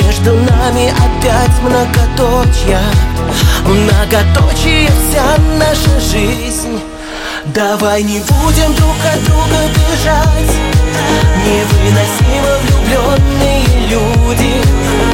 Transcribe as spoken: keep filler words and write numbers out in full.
между нами опять многоточья, многоточие вся наша жизнь. Давай не будем друг от друга бежать, невыносимо влюбленные люди.